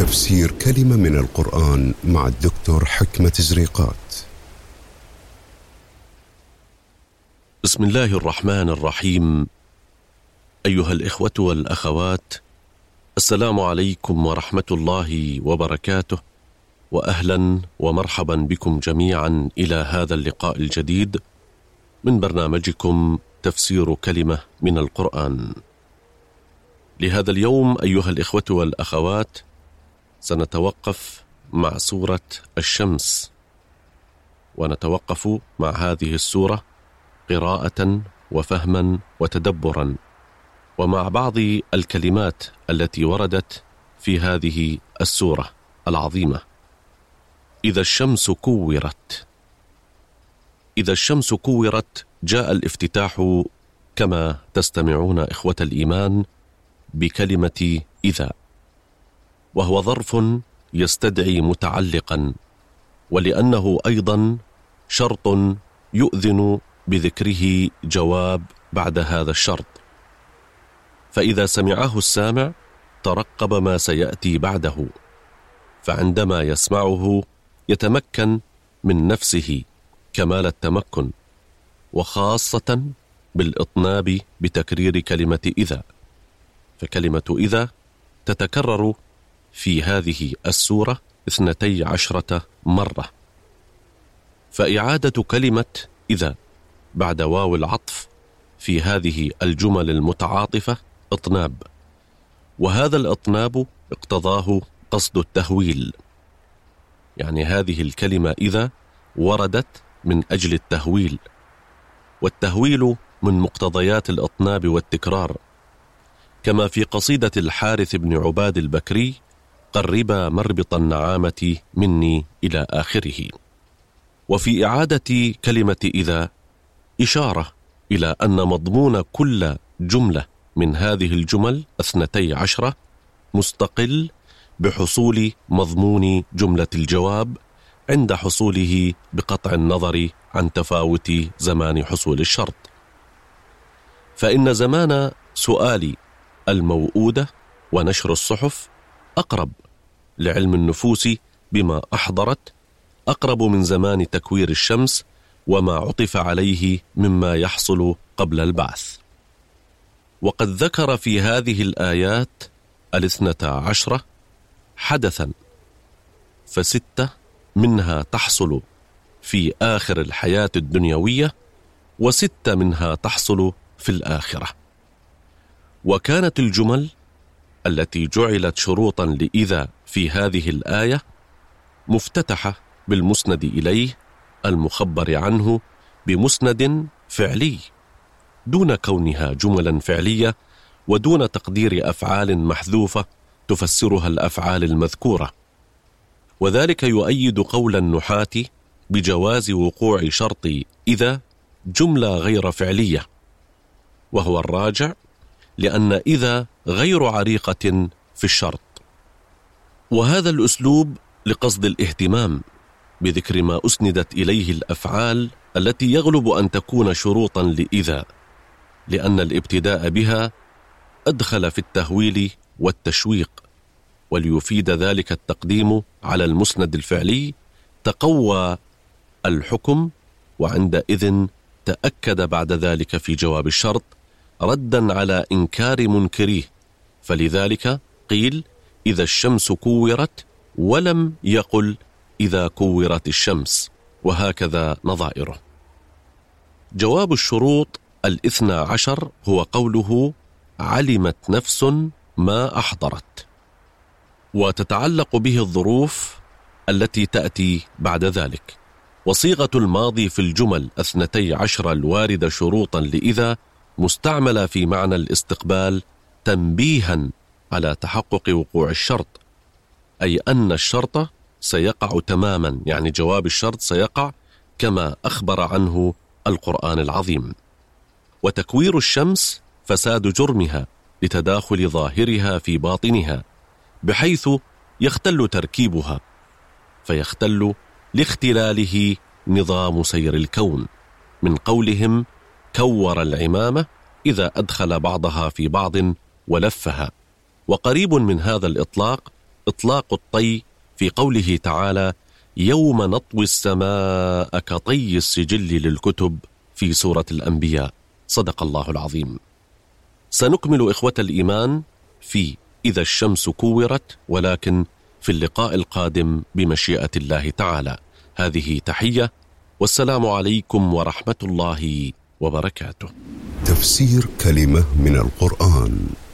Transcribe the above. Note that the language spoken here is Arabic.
تفسير كلمة من القرآن مع الدكتور حكمة زريقات. بسم الله الرحمن الرحيم. أيها الإخوة والأخوات، السلام عليكم ورحمة الله وبركاته، وأهلا ومرحبا بكم جميعا إلى هذا اللقاء الجديد من برنامجكم تفسير كلمة من القرآن. لهذا اليوم أيها الإخوة والأخوات سنتوقف مع سورة الشمس، ونتوقف مع هذه السورة قراءة وفهما وتدبرا، ومع بعض الكلمات التي وردت في هذه السورة العظيمة. إذا الشمس كورت. إذا الشمس كورت جاء الافتتاح كما تستمعون إخوة الإيمان بكلمة إذا، وهو ظرف يستدعي متعلقا، ولأنه أيضا شرط يؤذن بذكره جواب بعد هذا الشرط، فإذا سمعه السامع ترقب ما سيأتي بعده، فعندما يسمعه يتمكن من نفسه كمال التمكن، وخاصة بالإطناب بتكرير كلمة إذا، فكلمة إذا تتكرر في هذه السورة 12 مرة، فإعادة كلمة إذا بعد واو العطف في هذه الجمل المتعاطفة إطناب، وهذا الإطناب اقتضاه قصد التهويل، يعني هذه الكلمة إذا وردت من أجل التهويل، والتهويل من مقتضيات الإطناب والتكرار، كما في قصيدة الحارث بن عباد البكري: قربا مربط النعامة مني إلى آخره. وفي إعادة كلمة إذا إشارة إلى أن مضمون كل جملة من هذه الجمل 12 مستقل بحصول مضمون جملة الجواب عند حصوله بقطع النظر عن تفاوت زمان حصول الشرط، فإن زمان سؤال الموؤودة ونشر الصحف أقرب لعلم النفوس بما أحضرت، أقرب من زمان تكوير الشمس وما عطف عليه مما يحصل قبل البعث. وقد ذكر في هذه الآيات 12 حدثا، ف6 منها تحصل في آخر الحياة الدنيوية، و6 منها تحصل في الآخرة. وكانت الجمل التي جعلت شروطا لإذا في هذه الآية مفتتحة بالمسند إليه المخبر عنه بمسند فعلي، دون كونها جملا فعلية، ودون تقدير أفعال محذوفة تفسرها الأفعال المذكورة. وذلك يؤيد قول النحاة بجواز وقوع شرط إذا جملة غير فعلية، وهو الراجع، لأن إذا غير عريقة في الشرط. وهذا الأسلوب لقصد الاهتمام بذكر ما أسندت إليه الأفعال التي يغلب أن تكون شروطا لإذا، لأن الابتداء بها أدخل في التهويل والتشويق، وليفيد ذلك التقديم على المسند الفعلي تقوى الحكم، وعندئذ تأكد بعد ذلك في جواب الشرط ردا على إنكار منكريه، فلذلك قيل إذا الشمس كورت، ولم يقل إذا كورت الشمس، وهكذا نظائره. جواب الشروط 12 هو قوله علمت نفس ما أحضرت، وتتعلق به الظروف التي تأتي بعد ذلك. وصيغة الماضي في الجمل 12 الواردة شروطا لإذا مستعملة في معنى الاستقبال تنبيها على تحقق وقوع الشرط، أي أن الشرط سيقع تماما، يعني جواب الشرط سيقع كما أخبر عنه القرآن العظيم. وتكوير الشمس فساد جرمها لتداخل ظاهرها في باطنها، بحيث يختل تركيبها، فيختل لاختلاله نظام سير الكون، من قولهم كور العمامة إذا أدخل بعضها في بعض ولفها. وقريب من هذا الإطلاق إطلاق الطي في قوله تعالى: يوم نطوي السماء كطي السجل للكتب في سورة الأنبياء. صدق الله العظيم. سنكمل إخوة الإيمان في إذا الشمس كورت، ولكن في اللقاء القادم بمشيئة الله تعالى. هذه تحية، والسلام عليكم ورحمة الله وبركاته. تفسير كلمة من القرآن.